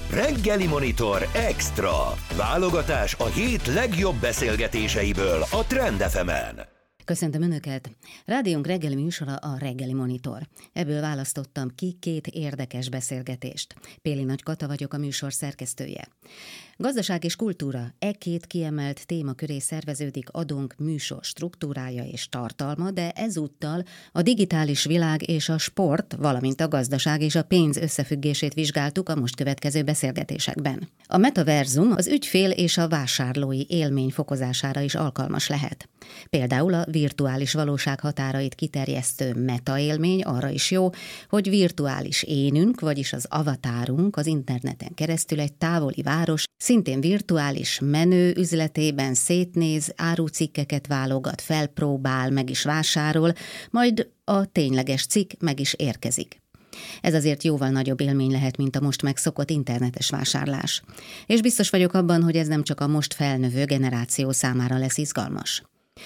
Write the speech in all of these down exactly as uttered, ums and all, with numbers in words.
Reggeli Monitor Extra. Válogatás a hét legjobb beszélgetéseiből a Trend ef emen. Köszöntöm Önöket! Rádiónk reggeli műsora a Reggeli Monitor. Ebből választottam ki két érdekes beszélgetést. Péli Nagy Kata vagyok, a műsor szerkesztője. Gazdaság és kultúra, e két kiemelt téma köré szerveződik adónk műsor struktúrája és tartalma, de ezúttal a digitális világ és a sport, valamint a gazdaság és a pénz összefüggését vizsgáltuk a most következő beszélgetésekben. A metaverzum az ügyfél és a vásárlói élmény fokozására is alkalmas lehet. Például a virtuális valóság határait kiterjesztő metaélmény arra is jó, hogy virtuális énünk, vagyis az avatárunk az interneten keresztül egy távoli város, szintén virtuális menő üzletében szétnéz, árucikkeket válogat, felpróbál, meg is vásárol, majd a tényleges cikk meg is érkezik. Ez azért jóval nagyobb élmény lehet, mint a most megszokott internetes vásárlás. És biztos vagyok abban, hogy ez nem csak a most felnövő generáció számára lesz izgalmas.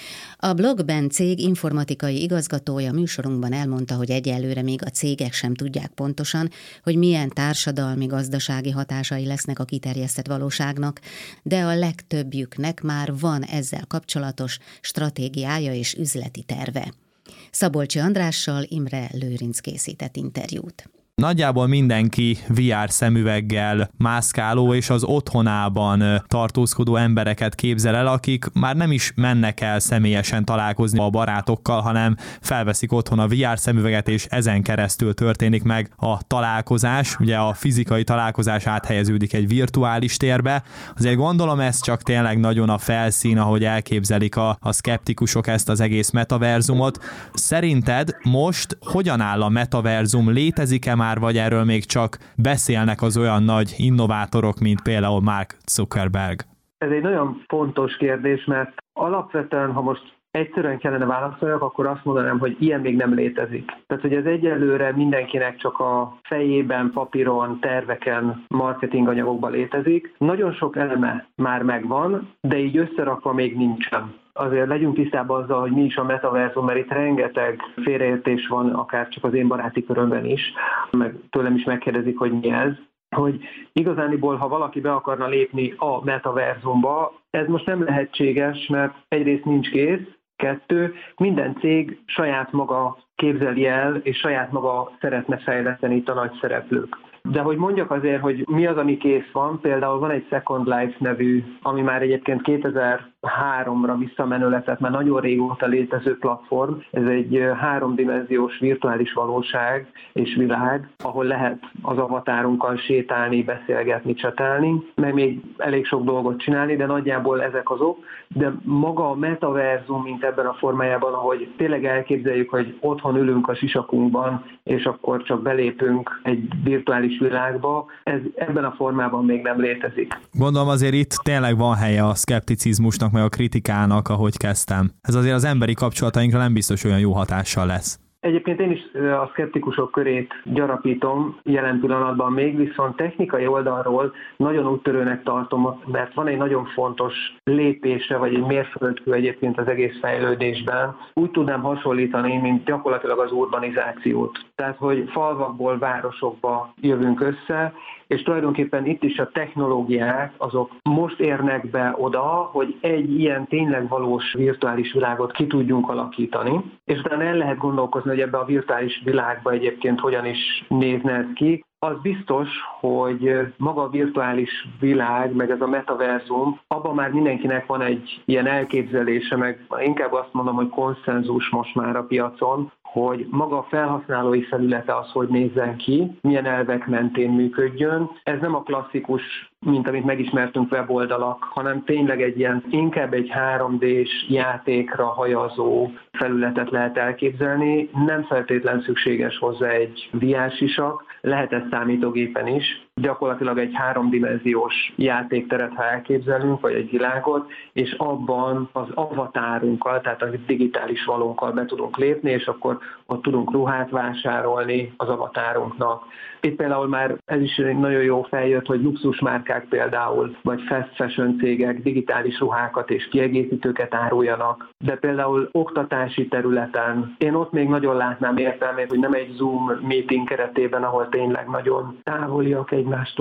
A Blockben cég informatikai igazgatója műsorunkban elmondta, hogy egyelőre még a cégek sem tudják pontosan, hogy milyen társadalmi, gazdasági hatásai lesznek a kiterjesztett valóságnak, de a legtöbbjüknek már van ezzel kapcsolatos stratégiája és üzleti terve. Szabolcsi Andrással Imre Lőrinc készített interjút. Nagyjából mindenki vé er szemüveggel mászkáló és az otthonában tartózkodó embereket képzel el, akik már nem is mennek el személyesen találkozni a barátokkal, hanem felveszik otthon a vé er szemüveget, és ezen keresztül történik meg a találkozás. Ugye a fizikai találkozás áthelyeződik egy virtuális térbe. Azért gondolom ez csak tényleg nagyon a felszín, ahogy elképzelik a, a szkeptikusok ezt az egész metaverzumot. Szerinted most hogyan áll a metaverzum? Létezik-e már, vagy erről még csak beszélnek az olyan nagy innovátorok, mint például Mark Zuckerberg? Ez egy nagyon fontos kérdés, mert alapvetően, ha most egyszerűen kellene válaszoljak, akkor azt mondanám, hogy ilyen még nem létezik. Tehát, hogy ez egyelőre mindenkinek csak a fejében, papíron, terveken, marketinganyagokban létezik. Nagyon sok eleme már megvan, de így összerakva még nincsen. Azért legyünk tisztában azzal, hogy mi is a metaverzum, mert itt rengeteg félreértés van, akár csak az én baráti körömben is, meg tőlem is megkérdezik, hogy mi ez, hogy igazániból, ha valaki be akarna lépni a metaverzumba, ez most nem lehetséges, mert egyrészt nincs kész, kettő, minden cég saját maga képzeli el, és saját maga szeretne fejleszteni itt a nagy szereplők. De hogy mondjak azért, hogy mi az, ami kész van, például van egy Second Life nevű, ami már egyébként kétezer-háromra visszamenőleg, tehát már nagyon régóta létező platform. Ez egy háromdimenziós virtuális valóság és világ, ahol lehet az avatárunkkal sétálni, beszélgetni, csetelni, meg még elég sok dolgot csinálni, de nagyjából ezek azok. De maga a metaverzum, mint ebben a formájában, ahogy tényleg elképzeljük, hogy otthon ülünk a sisakunkban, és akkor csak belépünk egy virtuális világba, ez ebben a formában még nem létezik. Gondolom azért itt tényleg van helye a szkepticizmusnak, meg a kritikának, ahogy kezdtem. Ez azért az emberi kapcsolatainkra nem biztos olyan jó hatással lesz. Egyébként én is a szkeptikusok körét gyarapítom jelen pillanatban még, viszont technikai oldalról nagyon úttörőnek tartom, mert van egy nagyon fontos lépése, vagy egy mérföldkő egyébként az egész fejlődésben. Úgy tudnám hasonlítani, mint gyakorlatilag az urbanizációt. Tehát, hogy falvakból városokba jövünk össze, és tulajdonképpen itt is a technológiák azok most érnek be oda, hogy egy ilyen tényleg valós virtuális világot ki tudjunk alakítani, és utána el lehet gondolkozni, hogy ebbe a virtuális világba egyébként hogyan is nézne ez ki. Az biztos, hogy maga a virtuális világ, meg ez a metaverzum, abban már mindenkinek van egy ilyen elképzelése, meg inkább azt mondom, hogy konszenzus most már a piacon, hogy maga a felhasználói felülete az, hogy nézzen ki, milyen elvek mentén működjön. Ez nem a klasszikus, mint amit megismertünk weboldalak, hanem tényleg egy ilyen, inkább egy három dés játékra hajazó felületet lehet elképzelni. Nem feltétlen szükséges hozzá egy vé er sisak, lehet ez számítógépen is. Gyakorlatilag egy háromdimenziós játékteret, ha elképzelünk, vagy egy világot, és abban az avatárunkkal, tehát a digitális valónkkal be tudunk lépni, és akkor ott tudunk ruhát vásárolni az avatárunknak. Itt például már ez is nagyon jó feljött, hogy luxusmárkák például, vagy fast fashion cégek digitális ruhákat és kiegészítőket áruljanak. De például oktatási területen én ott még nagyon látnám értelmét, hogy nem egy Zoom meeting keretében, ahol tényleg nagyon távoliak egymástól a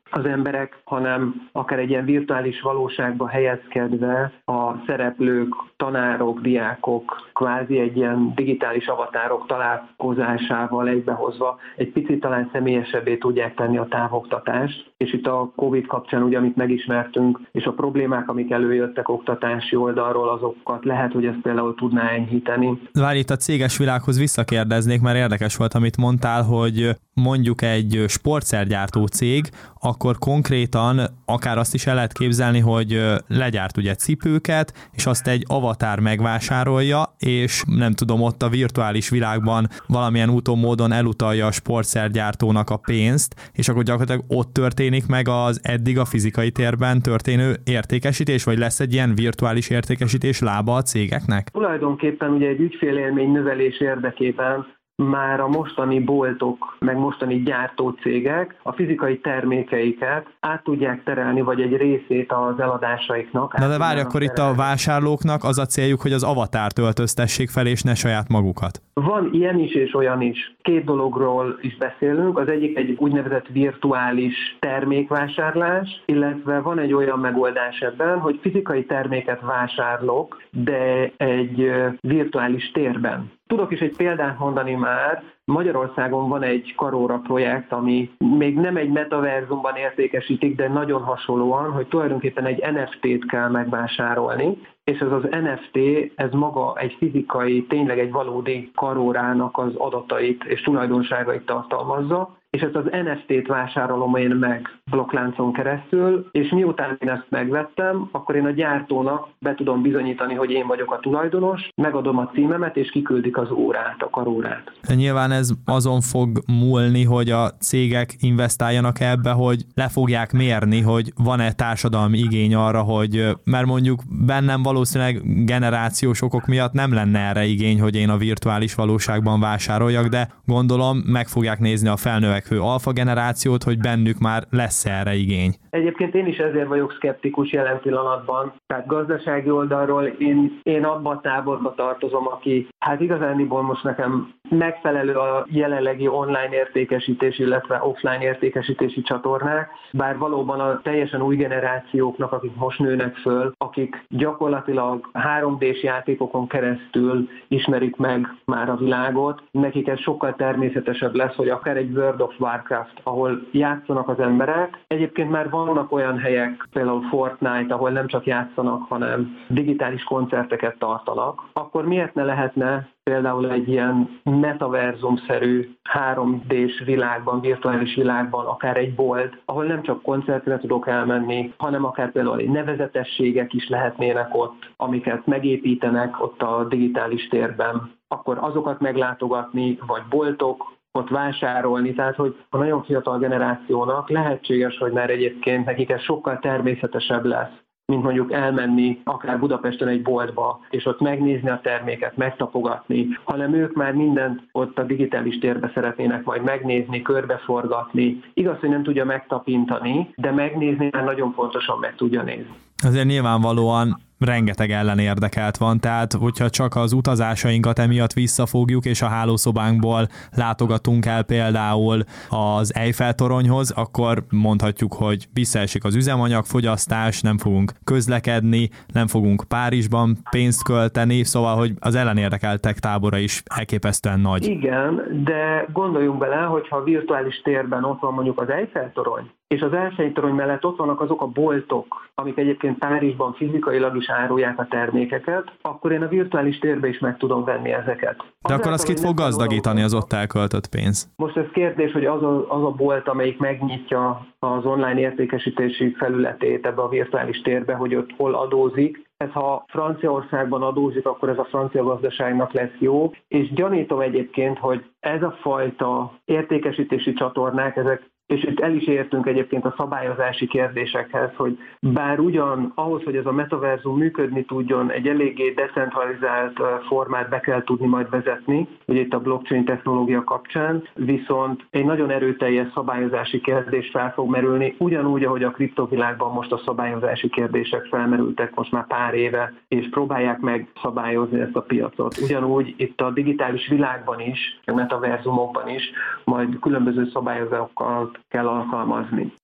az emberek, hanem akár egy ilyen virtuális valóságba helyezkedve a szereplők, tanárok, diákok, kvázi egy ilyen digitális avatárok találkozásával egybehozva egy picit talán személyesebbé tudják tenni a távoktatást. És itt a Covid kapcsán, ugye, amit megismertünk, és a problémák, amik előjöttek oktatási oldalról, azokat lehet, hogy ezt például tudná enyhíteni. Várj, itt a céges világhoz visszakérdeznék, mert érdekes volt, amit mondtál, hogy mondjuk egy sportszergyártó cég, akkor konkrétan akár azt is el lehet képzelni, hogy legyárt ugye cipőket, és azt egy avatár megvásárolja, és nem tudom, ott a virtuális világban valamilyen úton, módon elutalja a sportszergyártónak a pénzt, és akkor gyakorlatilag ott történik meg az eddig a fizikai térben történő értékesítés, vagy lesz egy ilyen virtuális értékesítés lába a cégeknek? Tulajdonképpen ugye egy ügyfélélmény növelés érdekében már a mostani boltok, meg mostani gyártócégek a fizikai termékeiket át tudják terelni, vagy egy részét az eladásaiknak. Na de várj, akkor terelni. Itt a vásárlóknak az a céljuk, hogy az avatárt öltöztessék fel, és ne saját magukat. Van ilyen is, és olyan is. Két dologról is beszélünk. Az egyik egy úgynevezett virtuális termékvásárlás, illetve van egy olyan megoldás ebben, hogy fizikai terméket vásárlok, de egy virtuális térben. Tudok is egy példát mondani már. Magyarországon van egy Karora projekt, ami még nem egy metaverzumban értékesítik, de nagyon hasonlóan, hogy tulajdonképpen egy en ef té-t kell megvásárolni, és ez az en ef té, ez maga egy fizikai, tényleg egy valódi Karorának az adatait és tulajdonságait tartalmazza, és ezt az en ef té-t vásárolom én meg blokkláncon keresztül, és miután én ezt megvettem, akkor én a gyártónak be tudom bizonyítani, hogy én vagyok a tulajdonos, megadom a címemet, és kiküldik az órát, a Karórát. Nyilván ez azon fog múlni, hogy a cégek investáljanak ebbe, hogy le fogják mérni, hogy van-e társadalmi igény arra, hogy, mert mondjuk bennem valószínűleg generációs okok miatt nem lenne erre igény, hogy én a virtuális valóságban vásároljak, de gondolom meg fogják nézni a felnövekvő alfa generációt, hogy bennük már lesz erre igény. Egyébként én is ezért vagyok szkeptikus jelen pillanatban. Tehát gazdasági oldalról én, én abba a táborba tartozom, aki hát igazániból most nekem megfelelő a jelenlegi online értékesítés, illetve offline értékesítési csatornák, bár valóban a teljesen új generációknak, akik most nőnek föl, akik gyakorlatilag három dés játékokon keresztül ismerik meg már a világot, nekik ez sokkal természetesebb lesz, hogy akár egy World of Warcraft, ahol játszanak az emberek. Egyébként már vannak olyan helyek, például Fortnite, ahol nem csak játszanak, hanem digitális koncerteket tartanak. Akkor miért ne lehetne például egy ilyen metaverzum-szerű három dés világban, virtuális világban, akár egy bolt, ahol nem csak koncertre tudok elmenni, hanem akár például egy nevezetességek is lehetnének ott, amiket megépítenek ott a digitális térben, akkor azokat meglátogatni, vagy boltok, ott vásárolni, tehát hogy a nagyon fiatal generációnak lehetséges, hogy már egyébként nekik ez sokkal természetesebb lesz, mint mondjuk elmenni akár Budapesten egy boltba, és ott megnézni a terméket, megtapogatni, hanem ők már mindent ott a digitális térbe szeretnének majd megnézni, körbeforgatni. Igaz, hogy nem tudja megtapintani, de megnézni már nagyon pontosan meg tudja nézni. Azért nyilvánvalóan rengeteg ellenérdekelt van, tehát hogyha csak az utazásainkat emiatt visszafogjuk, és a hálószobánkból látogatunk el például az Eiffel-toronyhoz, akkor mondhatjuk, hogy visszaesik az üzemanyagfogyasztás, nem fogunk közlekedni, nem fogunk Párizsban pénzt költeni, szóval, hogy az ellenérdekeltek tábora is elképesztően nagy. Igen, de gondoljunk bele, hogyha a virtuális térben ott van mondjuk az Eiffel-torony, és az Eiffel-torony mellett ott vannak azok a boltok, amik egyébként Párizsban fizikailag is árulják a termékeket, akkor én a virtuális térbe is meg tudom venni ezeket. De Azáltal, akkor az kit fog gazdagítani az ott elköltött pénz? Most ez kérdés, hogy az a, az a bolt, amelyik megnyitja az online értékesítési felületét ebbe a virtuális térbe, hogy ott hol adózik. Ez ha Franciaországban adózik, akkor ez a francia gazdaságnak lesz jó, és gyanítom egyébként, hogy ez a fajta értékesítési csatornák, ezek és itt el is értünk egyébként a szabályozási kérdésekhez, hogy bár ugyan ahhoz, hogy ez a metaverzum működni tudjon, egy eléggé decentralizált formát be kell tudni majd vezetni, ugye itt a blockchain technológia kapcsán, viszont egy nagyon erőteljes szabályozási kérdés fel fog merülni, ugyanúgy, ahogy a kriptovilágban most a szabályozási kérdések felmerültek most már pár éve, és próbálják meg szabályozni ezt a piacot. Ugyanúgy itt a digitális világban is, a metaverzumokban is majd különböző szabályozásokkal kell alkalmazni.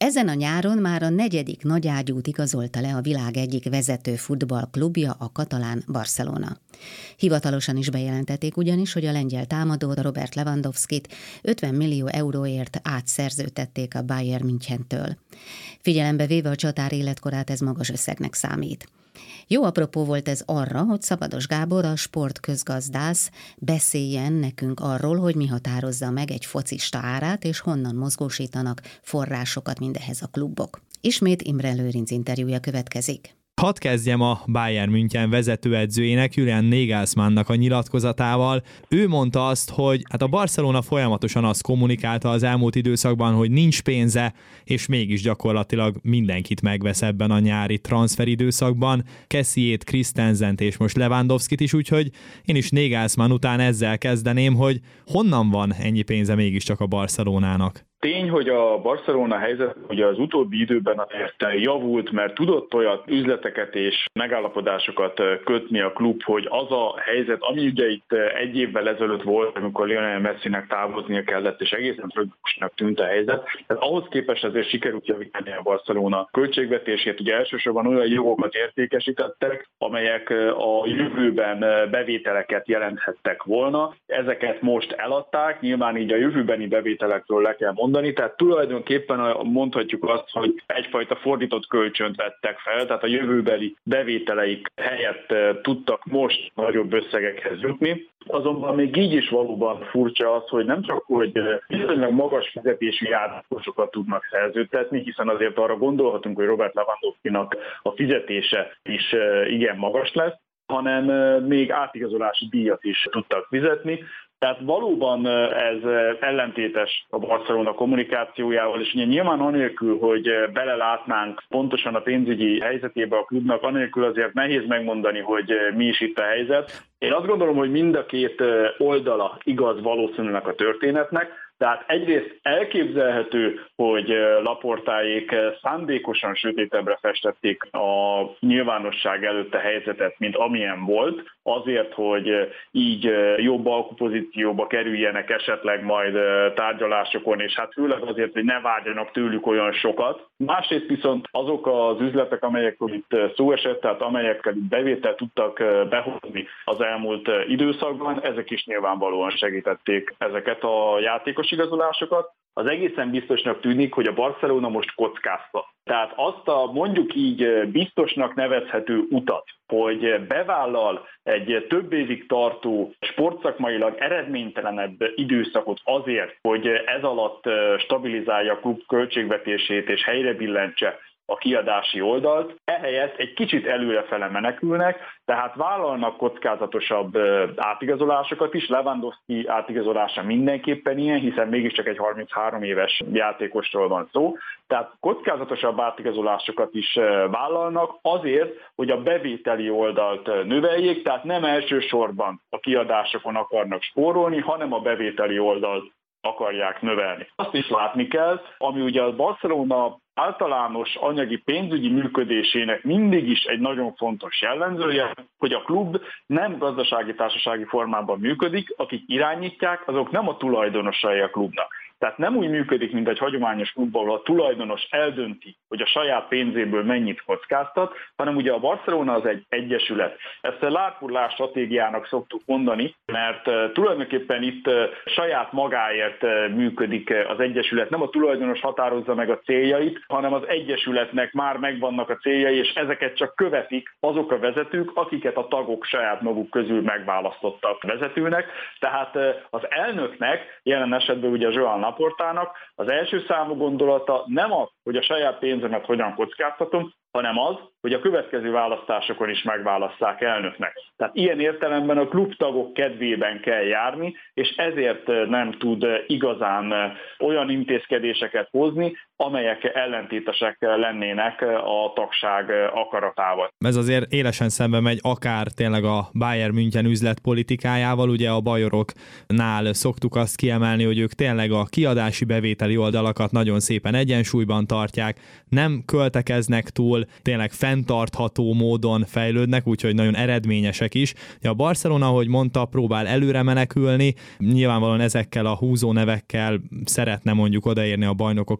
Ezen a nyáron már a negyedik nagyágyút igazolta le a világ egyik vezető futballklubja, a katalán Barcelona. Hivatalosan is bejelentették ugyanis, hogy a lengyel támadót, Robert Lewandowskit ötven millió euróért átszerződtették a Bayern Münchentől. Figyelembe véve a csatár életkorát, ez magas összegnek számít. Jó apropó volt ez arra, hogy Szabados Gábor, a sportközgazdász beszéljen nekünk arról, hogy mi határozza meg egy focista árát, és honnan mozgósítanak forrásokat mindehez a klubok. Ismét Imre Lőrinc interjúja következik. Hadd kezdjem a Bayern München vezetőedzőjének, Julian Nagelsmannnak a nyilatkozatával. Ő mondta azt, hogy hát a Barcelona folyamatosan azt kommunikálta az elmúlt időszakban, hogy nincs pénze, és mégis gyakorlatilag mindenkit megvesz ebben a nyári transferidőszakban. Kessiét, Christensent és most Lewandowskit is, úgyhogy én is Nagelsmann után ezzel kezdeném, hogy honnan van ennyi pénze mégiscsak a Barcelonának? Tény, hogy a Barcelona helyzet ugye az utóbbi időben azért javult, mert tudott olyan üzleteket és megállapodásokat kötni a klub, hogy az a helyzet, ami ugye itt egy évvel ezelőtt volt, amikor Lionel Messinek távoznia kellett, és egészen tragikusnak tűnt a helyzet. Tehát ahhoz képest azért sikerült javítani a Barcelona költségvetését. Ugye elsősorban olyan jogokat értékesítettek, amelyek a jövőben bevételeket jelenthettek volna. Ezeket most eladták, nyilván így a jövőbeni bevételekről le kell mondani. Tehát tulajdonképpen mondhatjuk azt, hogy egyfajta fordított kölcsönt vettek fel, tehát a jövőbeli bevételeik helyett tudtak most nagyobb összegekhez jutni. Azonban még így is valóban furcsa az, hogy nem csak, hogy viszonylag magas fizetésű játékosokat tudnak szerződtetni, hiszen azért arra gondolhatunk, hogy Robert Lewandowskinak a fizetése is igen magas lesz, hanem még átigazolási díjat is tudtak fizetni. Tehát valóban ez ellentétes a Barcelona kommunikációjával, és ugye nyilván anélkül, hogy belelátnánk pontosan a pénzügyi helyzetébe a klubnak, anélkül azért nehéz megmondani, hogy mi is itt a helyzet. Én azt gondolom, hogy mind a két oldala igaz valószínűleg a történetnek. Tehát egyrészt elképzelhető, hogy Laportáék szándékosan sötétebbre festették a nyilvánosság előtt a helyzetet, mint amilyen volt, azért, hogy így jobb alkupozícióba kerüljenek esetleg majd tárgyalásokon, és hát főleg azért, hogy ne várjanak tőlük olyan sokat. Másrészt viszont azok az üzletek, amelyekről itt szó esett, tehát amelyekkel bevételt tudtak behozni az elmúlt időszakban, ezek is nyilvánvalóan segítették ezeket a játékos igazolásokat. Az egészen biztosnak tűnik, hogy a Barcelona most kockázta. Tehát azt a mondjuk így biztosnak nevezhető utat, hogy bevállal egy több évig tartó, sportszakmailag eredménytelenebb időszakot azért, hogy ez alatt stabilizálja a klub költségvetését és helyre billentse a kiadási oldalt, ehelyett egy kicsit előrefele menekülnek, tehát vállalnak kockázatosabb átigazolásokat is. Lewandowski átigazolása mindenképpen ilyen, hiszen mégiscsak egy harminchárom éves játékosról van szó, tehát kockázatosabb átigazolásokat is vállalnak azért, hogy a bevételi oldalt növeljék, tehát nem elsősorban a kiadásokon akarnak spórolni, hanem a bevételi oldalt akarják növelni. Azt is látni kell, ami ugye a Barcelona általános anyagi pénzügyi működésének mindig is egy nagyon fontos jellemzője, hogy a klub nem gazdasági társasági formában működik, akik irányítják, azok nem a tulajdonosai a klubnak. Tehát nem úgy működik, mint egy hagyományos klubban, ahol a tulajdonos eldönti, hogy a saját pénzéből mennyit kockáztat, hanem ugye a Barcelona az egy egyesület. Ezt a lárpurlás stratégiának szoktuk mondani, mert tulajdonképpen itt saját magáért működik az egyesület. Nem a tulajdonos határozza meg a céljait, hanem az egyesületnek már megvannak a céljai, és ezeket csak követik azok a vezetők, akiket a tagok saját maguk közül megválasztottak vezetőnek. Tehát az elnöknek, jelen esetben ugye Joan Laportának az első számú gondolata nem az, hogy a saját pénzemet hogyan kockáztatom, hanem az, hogy a következő választásokon is megválasszák elnöknek. Tehát ilyen értelemben a klubtagok kedvében kell járni, és ezért nem tud igazán olyan intézkedéseket hozni, amelyek ellentétesek lennének a tagság akaratával. Ez azért élesen szembe megy akár tényleg a Bayern München üzletpolitikájával, ugye a bajoroknál szoktuk azt kiemelni, hogy ők tényleg a kiadási bevételi oldalakat nagyon szépen egyensúlyban tartják, nem költekeznek túl, tényleg fenntartható módon fejlődnek, úgyhogy nagyon eredményesek is. A Barcelona, ahogy mondta, próbál előre menekülni, nyilvánvalóan ezekkel a húzó nevekkel szeretne mondjuk odaérni a Bajnokok Ligájába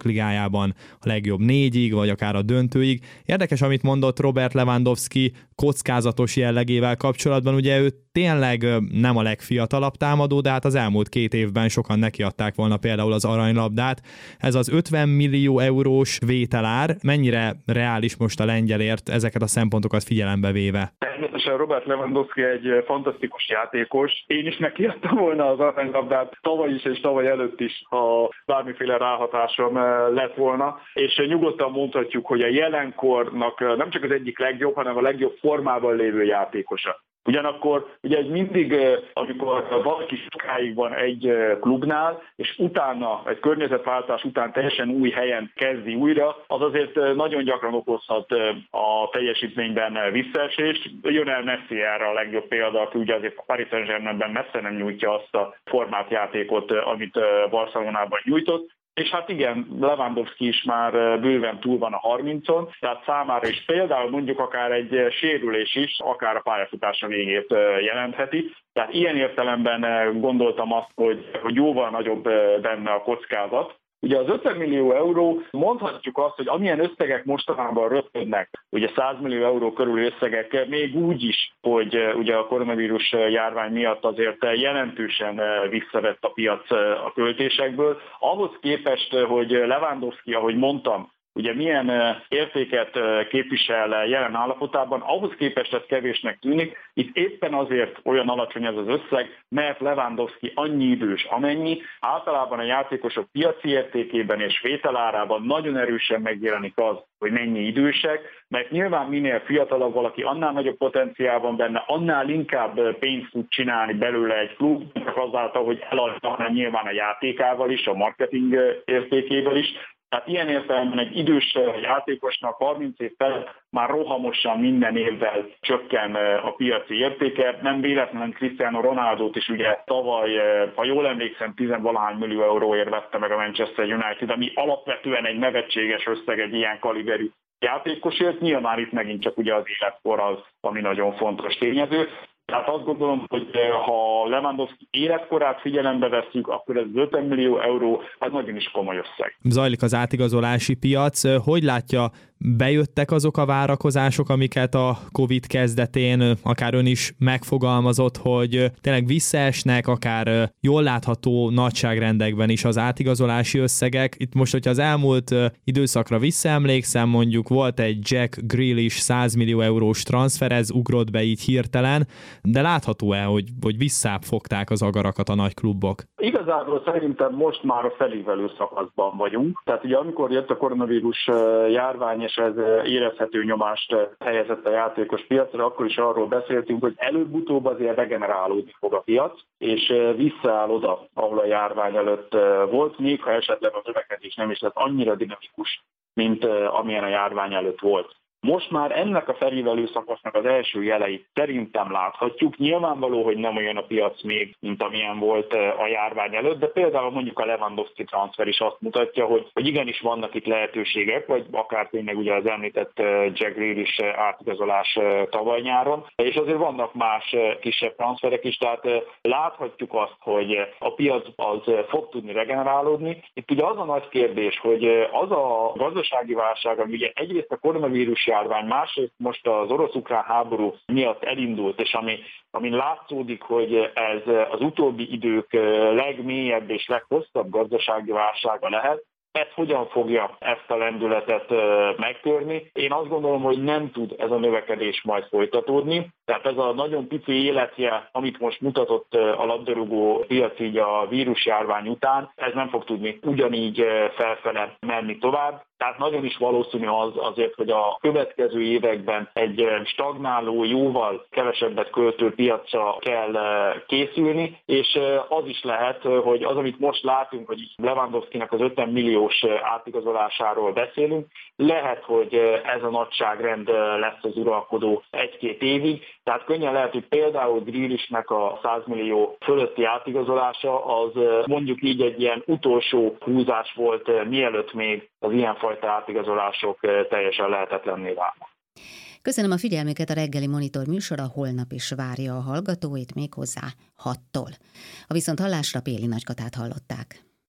Bundesligában a legjobb négyig, vagy akár a döntőig. Érdekes, amit mondott Robert Lewandowski kockázatos jellegével kapcsolatban, ugye ő tényleg nem a legfiatalabb támadó, de hát az elmúlt két évben sokan nekiadták volna például az aranylabdát. Ez az ötven millió eurós vételár mennyire reális most a lengyelért ezeket a szempontokat figyelembe véve? Természetesen Robert Lewandowski egy fantasztikus játékos. Én is nekiadtam volna az aranylabdát tavaly is és tavaly előtt is, ha bármiféle ráhatásom lett volna, és nyugodtan mondhatjuk, hogy a jelenkornak nem csak az egyik legjobb, hanem a legjobb formában lévő játékosa. Ugyanakkor ugye ez mindig, amikor valaki sokáig van egy klubnál, és utána, egy környezetváltás után teljesen új helyen kezdi újra, az azért nagyon gyakran okozhat a teljesítményben visszaesést. Lionel Messi erre a legjobb példa, aki ugye azért a Paris Saint-Germainben messze nem nyújtja azt a formát játékot, amit Barcelonában nyújtott. És hát igen, Lewandowski is már bőven túl van a harmincon, tehát számára is például mondjuk akár egy sérülés is, akár a pályafutása végét jelentheti. Tehát ilyen értelemben gondoltam azt, hogy, hogy jóval nagyobb benne a kockázat. Ugye az ötven millió euró, mondhatjuk azt, hogy amilyen összegek mostanában röpködnek, ugye száz millió euró körüli összegek, még úgy is, hogy ugye a koronavírus járvány miatt azért jelentősen visszavett a piac a költésekből. Ahhoz képest, hogy Lewandowski, ahogy mondtam, ugye milyen értéket képvisel jelen állapotában, ahhoz képest ez kevésnek tűnik. Itt éppen azért olyan alacsony ez az összeg, mert Lewandowski annyi idős, amennyi. Általában a játékosok piaci értékében és vételárában nagyon erősen megjelenik az, hogy mennyi idősek, mert nyilván minél fiatalabb valaki, annál nagyobb potenciál van benne, annál inkább pénzt tud csinálni belőle egy klub, csak azáltal, hogy eladja, hanem nyilván a játékával is, a marketing értékével is. Tehát ilyen értelemben egy idős játékosnak harminc év felett már rohamosan minden évvel csökken a piaci értéke. Nem véletlenül Cristiano Ronaldót is ugye tavaly, ha jól emlékszem, tizenvalahány millió euróért vette meg a Manchester United, ami alapvetően egy nevetséges összeg egy ilyen kaliberű játékosért. Nyilván itt megint csak ugye az életkor az, ami nagyon fontos tényező. Tehát azt gondolom, hogy ha Lewandowski életkorát figyelembe vesszük, akkor ez ötven millió euró, az nagyon is komoly összeg. Zajlik az átigazolási piac. Hogy látja, bejöttek azok a várakozások, amiket a Covid kezdetén akár ön is megfogalmazott, hogy tényleg visszaesnek, akár jól látható nagyságrendekben is az átigazolási összegek. Itt most, hogyha az elmúlt időszakra visszaemlékszem, mondjuk volt egy Jack Grealish száz millió eurós transfer, ez ugrott be így hirtelen, de látható-e, hogy, hogy visszább fogták az agarakat a nagy klubok? Igazából szerintem most már a felévelő szakaszban vagyunk. Tehát ugye amikor jött a koronavírus járvány, és ez érezhető nyomást helyezett a játékos piacra, akkor is arról beszéltünk, hogy előbb-utóbb azért regenerálódni fog a piac, és visszaáll oda, ahol a járvány előtt volt, még ha esetleg a növekedés nem is lesz annyira dinamikus, mint amilyen a járvány előtt volt. Most már ennek a felévelő szakasznak az első jeleit szerintem láthatjuk. Nyilvánvaló, hogy nem olyan a piac még, mint amilyen volt a járvány előtt, de például mondjuk a Lewandowski transfer is azt mutatja, hogy, hogy igenis vannak itt lehetőségek, vagy akár tényleg ugye az említett Jack Grealish átigazolás tavaly nyáron, és azért vannak más kisebb transferek is, tehát láthatjuk azt, hogy a piac az fog tudni regenerálódni. Itt ugye az a nagy kérdés, hogy az a gazdasági válság, ami ugye egyrészt a koronavírus járvány, másrészt most az orosz-ukrán háború miatt elindult, és ami, amin látszódik, hogy ez az utóbbi idők legmélyebb és leghosszabb gazdasági válsága lehet, ez hogyan fogja ezt a lendületet megtörni? Én azt gondolom, hogy nem tud ez a növekedés majd folytatódni. Tehát ez a nagyon pici életje, amit most mutatott a labdarúgó piac így a vírusjárvány után, ez nem fog tudni ugyanígy felfele menni tovább. Tehát nagyon is valószínű az azért, hogy a következő években egy stagnáló, jóval kevesebbet költő piacra kell készülni, és az is lehet, hogy az, amit most látunk, hogy Lewandowskinak az ötven milliós átigazolásáról beszélünk, lehet, hogy ez a nagyságrend lesz az uralkodó egy-két évig. Tehát könnyen lehet, hogy például Grealishnek a száz millió fölötti átigazolása az mondjuk így egy ilyen utolsó húzás volt, mielőtt még az ilyenfajta átigazolások teljesen lehetetlenné válnak. Köszönöm a figyelmüket, a Reggeli Monitor műsora holnap is várja a hallgatóit, méghozzá hattól. A Viszonthallásra Péli Nagykatát hallották.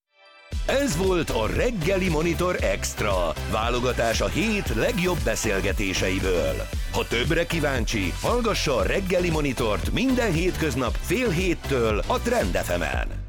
Ez volt a Reggeli Monitor Extra, válogatás a hét legjobb beszélgetéseiből. Ha többre kíváncsi, hallgassa a Reggeli Monitort minden hétköznap fél héttől a Trend ef emen.